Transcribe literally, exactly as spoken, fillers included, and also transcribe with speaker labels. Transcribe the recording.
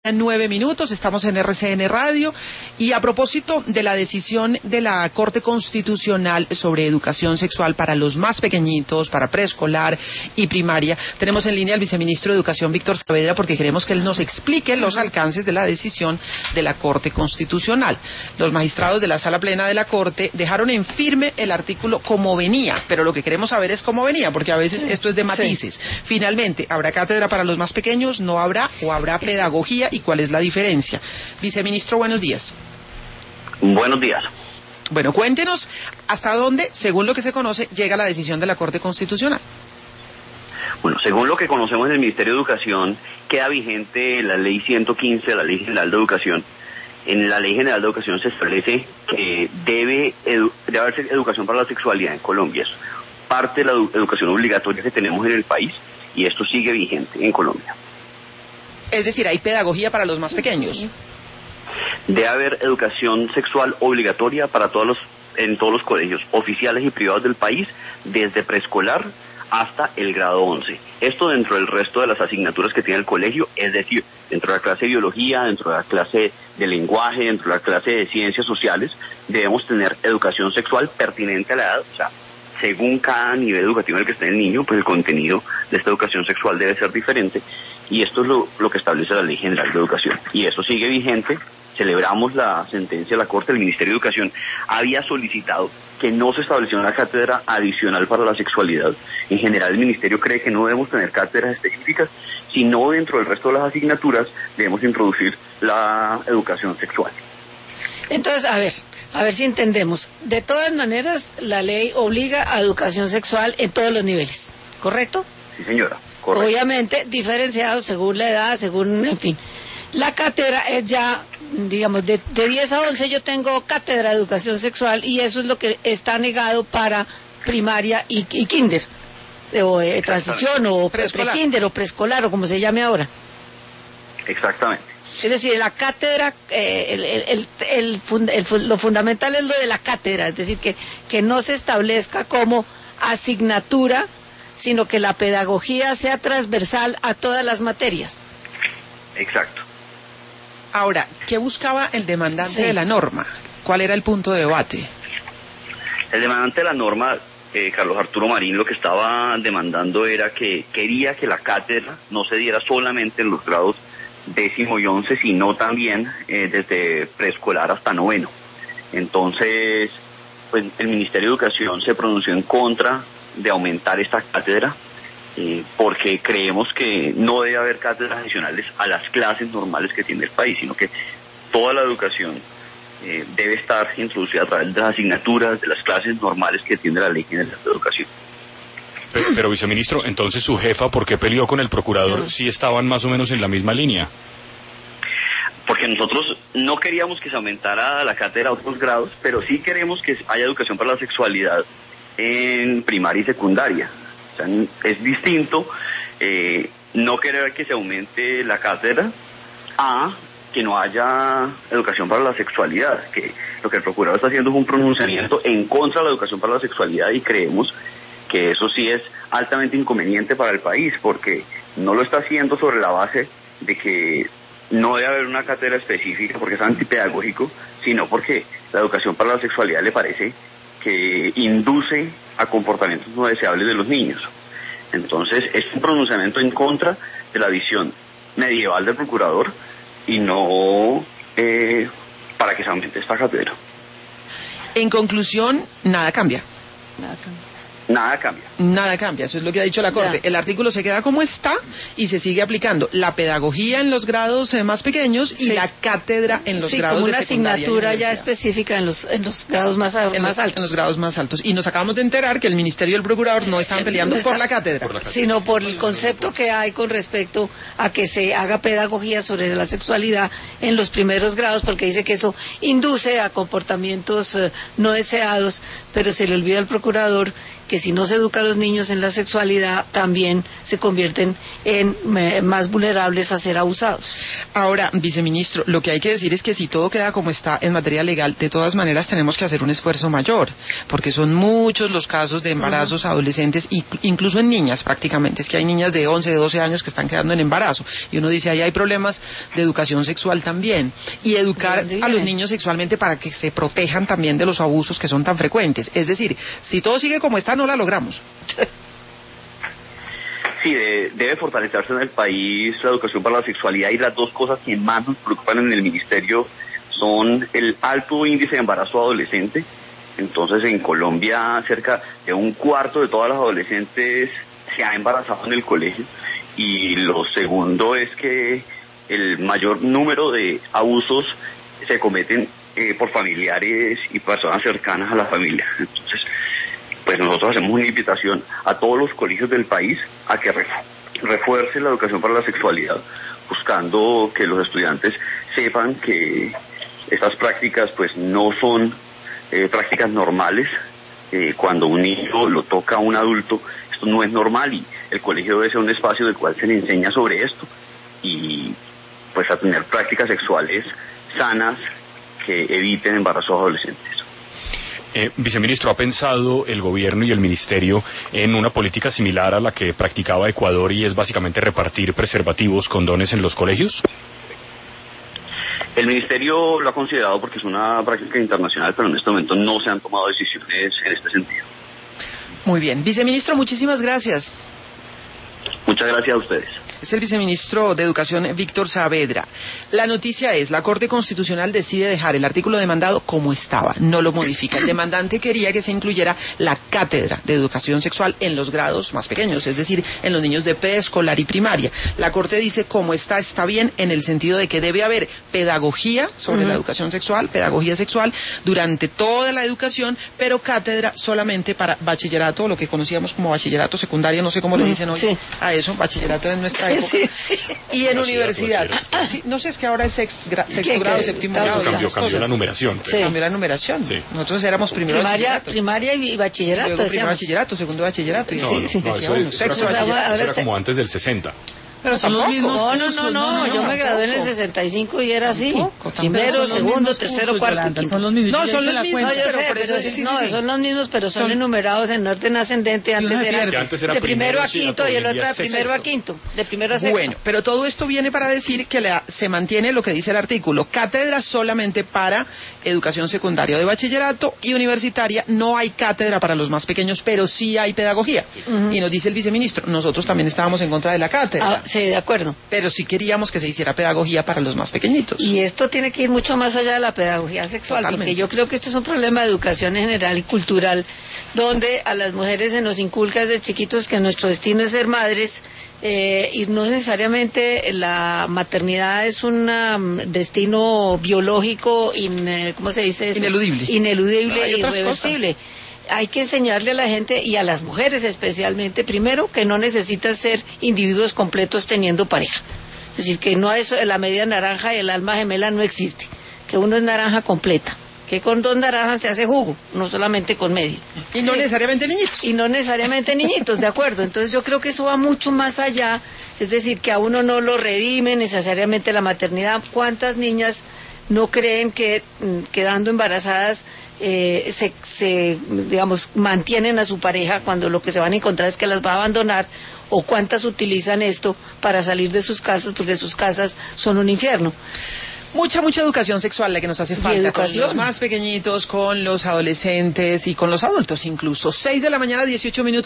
Speaker 1: Nueve minutos, estamos en R C N Radio y a propósito de la decisión de la Corte Constitucional sobre educación sexual para los más pequeñitos, para preescolar y primaria, tenemos en línea al viceministro de Educación, Víctor Saavedra, porque queremos que él nos explique los alcances de la decisión de la Corte Constitucional. Los magistrados de la Sala Plena de la Corte dejaron en firme el artículo como venía, pero lo que queremos saber es cómo venía, porque a veces esto es de matices. Sí. Finalmente, ¿habrá cátedra para los más pequeños? ¿No habrá? ¿O habrá pedagogía? ¿Y cuál es la diferencia? Viceministro, buenos días.
Speaker 2: Buenos días.
Speaker 1: Bueno, cuéntenos hasta dónde, según lo que se conoce, llega la decisión de la Corte Constitucional.
Speaker 2: Bueno, según lo que conocemos en el Ministerio de Educación, queda vigente la Ley ciento quince, la Ley General de Educación. En la Ley General de Educación se establece que debe, edu debe haber educación para la sexualidad en Colombia. Es parte de la edu educación obligatoria que tenemos en el país y esto sigue vigente en Colombia.
Speaker 1: Es decir, hay pedagogía para los más pequeños.
Speaker 2: Debe haber educación sexual obligatoria para todos los, en todos los colegios oficiales y privados del país, desde preescolar hasta el grado once. Esto dentro del resto de las asignaturas que tiene el colegio, es decir, dentro de la clase de biología, dentro de la clase de lenguaje, dentro de la clase de ciencias sociales, debemos tener educación sexual pertinente a la edad. O sea, según cada nivel educativo en el que esté el niño, pues el contenido de esta educación sexual debe ser diferente. Y esto es lo, lo que establece la Ley General de Educación. Y eso sigue vigente. Celebramos la sentencia de la Corte. El Ministerio de Educación había solicitado que no se estableciera una cátedra adicional para la sexualidad. En general, el Ministerio cree que no debemos tener cátedras específicas, sino dentro del resto de las asignaturas debemos introducir la educación sexual.
Speaker 3: Entonces, a ver, a ver si entendemos. De todas maneras, la ley obliga a educación sexual en todos los niveles, ¿correcto?
Speaker 2: Sí, señora. Correcto.
Speaker 3: Obviamente diferenciado según la edad, según, en fin. La cátedra es ya, digamos, de, de diez a once yo tengo cátedra de educación sexual y eso es lo que está negado para primaria y, y kinder, o eh, transición, o pre-kinder, o preescolar, o como se llame ahora.
Speaker 2: Exactamente.
Speaker 3: Es decir, la cátedra, eh, el, el, el, el, fund, el, lo fundamental es lo de la cátedra, es decir, que, que no se establezca como asignatura, sino que la pedagogía sea transversal a todas las materias.
Speaker 2: Exacto.
Speaker 1: Ahora, ¿qué buscaba el demandante
Speaker 3: sí.
Speaker 1: de la norma? ¿Cuál era el punto de debate?
Speaker 2: El demandante de la norma, eh, Carlos Arturo Marín, lo que estaba demandando era que quería que la cátedra no se diera solamente en los grados décimo y once, sino también eh, desde preescolar hasta noveno. Entonces, pues el Ministerio de Educación se pronunció en contra de aumentar esta cátedra, eh, porque creemos que no debe haber cátedras adicionales a las clases normales que tiene el país, sino que toda la educación eh, debe estar introducida a través de las asignaturas, de las clases normales que tiene la Ley General de Educación.
Speaker 4: Pero, pero viceministro, entonces su jefa, ¿por qué peleó con el procurador si estaban más o menos en la misma línea?
Speaker 2: Porque nosotros no queríamos que se aumentara la cátedra a otros grados, pero sí queremos que haya educación para la sexualidad en primaria y secundaria. O sea, es distinto eh, no querer que se aumente la cátedra a que no haya educación para la sexualidad, que lo que el procurador está haciendo es un pronunciamiento en contra de la educación para la sexualidad y creemos que eso sí es altamente inconveniente para el país, porque no lo está haciendo sobre la base de que no debe haber una cátedra específica porque es antipedagógico, sino porque la educación para la sexualidad le parece que induce a comportamientos no deseables de los niños. Entonces es un pronunciamiento en contra de la visión medieval del procurador y no eh, para que se aumente esta cátedra.
Speaker 1: En conclusión, nada cambia.
Speaker 3: Nada cambia.
Speaker 2: Nada cambia.
Speaker 1: Nada cambia, eso es lo que ha dicho la Corte.
Speaker 3: Ya.
Speaker 1: El artículo se queda como está y se sigue aplicando la pedagogía en los grados eh, más pequeños y
Speaker 3: sí.
Speaker 1: la cátedra en los
Speaker 3: sí,
Speaker 1: grados
Speaker 3: como
Speaker 1: de
Speaker 3: una
Speaker 1: secundaria
Speaker 3: asignatura
Speaker 1: y
Speaker 3: ya específica en los en los grados más,
Speaker 1: en
Speaker 3: más
Speaker 1: los,
Speaker 3: altos.
Speaker 1: En los grados más altos. Y nos acabamos de enterar que el Ministerio y el Procurador no están peleando
Speaker 3: no está,
Speaker 1: por la cátedra,
Speaker 4: por la cátedra,
Speaker 3: sino por el concepto que hay con respecto a que se haga pedagogía sobre la sexualidad en los primeros grados, porque dice que eso induce a comportamientos eh, no deseados, pero se le olvida al Procurador que que si no se educa a los niños en la sexualidad, también se convierten en eh, más vulnerables a ser abusados.
Speaker 1: Ahora, viceministro, lo que hay que decir es que si todo queda como está en materia legal, de todas maneras tenemos que hacer un esfuerzo mayor, porque son muchos los casos de embarazos uh-huh. adolescentes, incluso en niñas prácticamente. Es que hay niñas de once, de doce años que están quedando en embarazo, y uno dice, ahí hay problemas de educación sexual también, y educar a los niños sexualmente para que se protejan también de los abusos que son tan frecuentes. Es decir, si todo sigue como está, no la logramos.
Speaker 2: Sí, de, debe fortalecerse en el país la educación para la sexualidad, y las dos cosas que más nos preocupan en el ministerio son el alto índice de embarazo adolescente. Entonces, en Colombia, cerca de un cuarto de todas las adolescentes se ha embarazado en el colegio, y lo segundo es que el mayor número de abusos se cometen eh, por familiares y personas cercanas a la familia. Entonces, pues nosotros hacemos una invitación a todos los colegios del país a que refuerce la educación para la sexualidad, buscando que los estudiantes sepan que estas prácticas pues no son eh, prácticas normales. Eh, cuando un niño lo toca a un adulto, esto no es normal, y el colegio debe ser un espacio del cual se le enseña sobre esto, y pues a tener prácticas sexuales sanas que eviten embarazos adolescentes.
Speaker 4: Eh, viceministro, ¿ha pensado el gobierno y el ministerio en una política similar a la que practicaba Ecuador, y es básicamente repartir preservativos, condones en los colegios?
Speaker 2: El ministerio lo ha considerado porque es una práctica internacional, pero en este momento no se han tomado decisiones en este sentido.
Speaker 1: Muy bien. Viceministro, muchísimas gracias.
Speaker 2: Muchas gracias a ustedes.
Speaker 1: Es el viceministro de Educación, Víctor Saavedra. La noticia es, la Corte Constitucional decide dejar el artículo demandado como estaba, no lo modifica. El demandante quería que se incluyera la cátedra de educación sexual en los grados más pequeños, es decir, en los niños de preescolar y primaria. La Corte dice como está, está bien, en el sentido de que debe haber pedagogía sobre uh-huh. la educación sexual, pedagogía sexual durante toda la educación, pero cátedra solamente para bachillerato, lo que conocíamos como bachillerato secundario, no sé cómo le dicen hoy
Speaker 3: sí.
Speaker 1: a eso, bachillerato en nuestra época. Sí, sí. Y en universidad. Ah, sí, no sé, es que ahora es sexto, gra, sexto grado, séptimo grado.
Speaker 4: Cambió, cambió la numeración.
Speaker 1: Sí. Cambió la numeración. Sí. Nosotros éramos primero
Speaker 3: primaria,
Speaker 1: bachillerato.
Speaker 3: Primaria y bachillerato.
Speaker 1: Luego primero bachillerato, segundo bachillerato. Y
Speaker 4: no,
Speaker 1: sí,
Speaker 4: no,
Speaker 1: sí,
Speaker 4: no,
Speaker 1: decía
Speaker 4: eso,
Speaker 1: uno,
Speaker 4: eso,
Speaker 1: sexto
Speaker 4: eso,
Speaker 1: bachillerato.
Speaker 4: Eso era como antes del sesenta.
Speaker 1: Pero son los mismos
Speaker 3: no,
Speaker 1: cursos.
Speaker 3: No, no, no, no, yo me gradué en el sesenta y cinco y era así. Tampoco, Primero, segundo, tercero, cuarto, quinto.
Speaker 1: Son los mismos. No, son los mismos,
Speaker 3: no,
Speaker 1: pero
Speaker 3: sé,
Speaker 1: por eso
Speaker 3: pero,
Speaker 1: sí, sí,
Speaker 3: no,
Speaker 1: sí.
Speaker 3: son los mismos, pero son, son enumerados en orden ascendente. Antes eran
Speaker 4: antes era
Speaker 3: de primero a
Speaker 4: sí,
Speaker 3: quinto y el otro de primero a quinto, de primero a sexto.
Speaker 1: Bueno, pero todo esto viene para decir que la, se mantiene lo que dice el artículo, cátedra solamente para educación secundaria o de bachillerato, y universitaria no hay cátedra para los más pequeños, pero sí hay pedagogía. Uh-huh. Y nos dice el viceministro, nosotros también estábamos en contra de la cátedra.
Speaker 3: Ah, sí, de acuerdo.
Speaker 1: Pero sí queríamos que se hiciera pedagogía para los más pequeñitos.
Speaker 3: Y esto tiene que ir mucho más allá de la pedagogía sexual, Totalmente. Porque yo creo que esto es un problema de educación en general y cultural, donde a las mujeres se nos inculca desde chiquitos que nuestro destino es ser madres, eh, y no necesariamente la maternidad es un um, destino biológico, in, ¿cómo se dice eso?
Speaker 1: Ineludible.
Speaker 3: Ineludible e irreversible. Hay que enseñarle a la gente y a las mujeres especialmente, primero, que no necesitan ser individuos completos teniendo pareja. Es decir, que no es la media naranja y el alma gemela no existe, que uno es naranja completa, que con dos naranjas se hace jugo, no solamente con media.
Speaker 1: Y no sí. necesariamente niñitos.
Speaker 3: Y no necesariamente niñitos, de acuerdo. Entonces yo creo que eso va mucho más allá, es decir, que a uno no lo redime necesariamente la maternidad. ¿Cuántas niñas no creen que quedando embarazadas eh, se, se, digamos, mantienen a su pareja cuando lo que se van a encontrar es que las va a abandonar? ¿O cuántas utilizan esto para salir de sus casas porque sus casas son un infierno?
Speaker 1: Mucha, mucha educación sexual la que nos hace falta con los más pequeñitos, con los adolescentes y con los adultos incluso. Seis de la mañana, dieciocho minutos.